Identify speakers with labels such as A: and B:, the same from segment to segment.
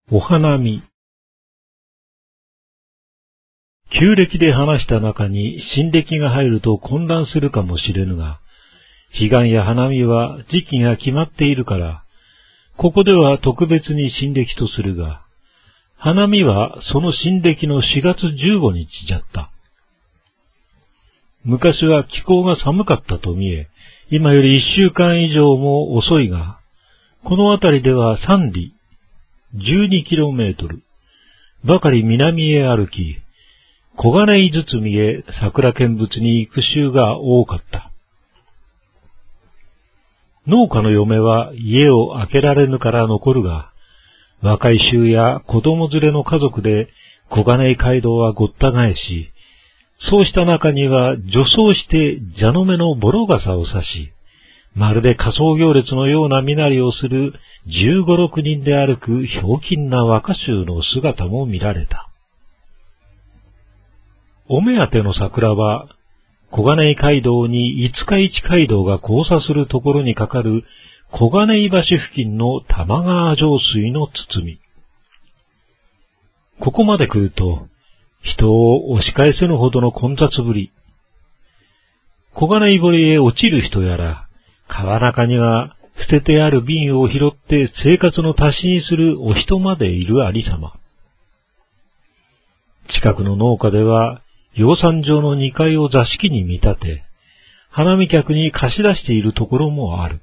A: お花見。旧暦で話した中に新暦が入ると混乱するかもしれぬが、彼岸や花見は時期が決まっているから、ここでは特別に新暦とするが、花見はその新暦の4月15日じゃった。昔は気候が寒かったと見え、今より1週間以上も遅いが、この辺りでは3里、12kmばかり南へ歩き、小金井堤へ桜見物に行く衆が多かった。農家の嫁は家を空けられぬから残るが、若い衆や子供連れの家族で小金井街道はごった返し、そうした中には女装して蛇の目のボロ傘を差し、まるで仮装行列のような身なりをする15、6人で歩くひょうきんな若衆の姿も見られた。お目当ての桜は、小金井街道に五日市街道が交差するところにかかる小金井橋付近の玉川上水の包み。ここまで来ると、人を押し返せぬほどの混雑ぶり。小金井堀へ落ちる人やら、川中には捨ててある瓶を拾って生活の足しにするお人までいるありさま。近くの農家では、養蚕場の2階を座敷に見立て、花見客に貸し出しているところもある。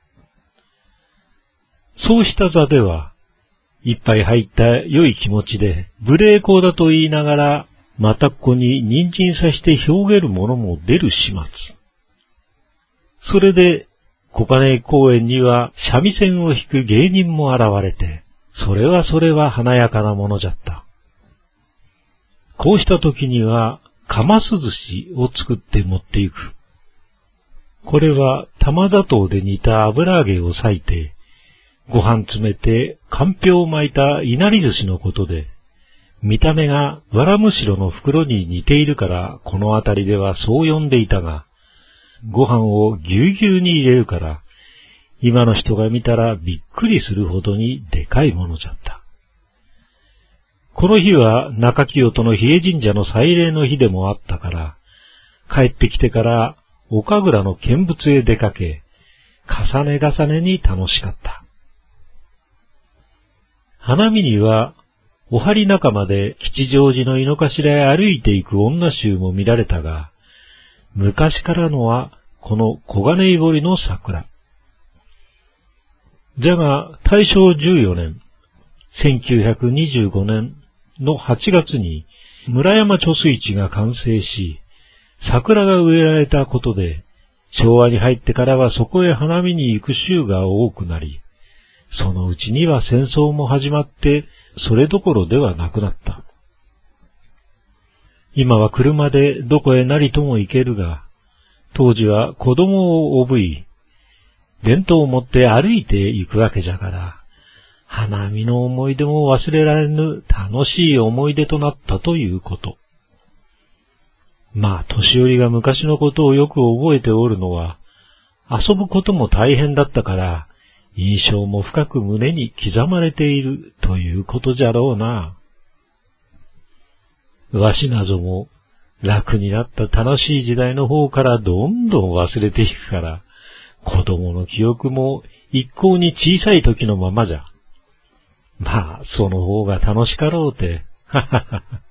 A: そうした座では、一杯入った良い気持ちで、無礼講だと言いながら、またっこに人参さして表げるものも出る始末。それで、小金井公園には三味線を弾く芸人も現れて、それは華やかなものじゃった。こうした時には、かます寿司を作って持って行く。これは玉砂糖で煮た油揚げを裂いて、ご飯詰めてかんぴょうを巻いたいなり寿司のことで、見た目がわらむしろの袋に似ているからこの辺りではそう呼んでいたが、ご飯をぎゅうぎゅうに入れるから、今の人が見たらびっくりするほどにでかいものじゃった。この日は中清との比叡神社の祭礼の日でもあったから、帰ってきてから岡倉の見物へ出かけ、重ね重ねに楽しかった。花見には、お針仲間で吉祥寺の井の頭へ歩いていく女衆も見られたが、昔からのはこの小金井堀の桜。じゃが大正14年、1925年の8月に村山貯水池が完成し、桜が植えられたことで、昭和に入ってからはそこへ花見に行く衆が多くなり、そのうちには戦争も始まって、それどころではなくなった。今は車でどこへなりとも行けるが、当時は子供をおぶい、弁当を持って歩いて行くわけじゃから、花見の思い出も忘れられぬ楽しい思い出となったということ。まあ、年寄りが昔のことをよく覚えておるのは、遊ぶことも大変だったから、印象も深く胸に刻まれているということじゃろうな。わしなども楽になった楽しい時代の方からどんどん忘れていくから、子供の記憶も一向に小さい時のままじゃ。まあ、その方が楽しかろうて。ははは。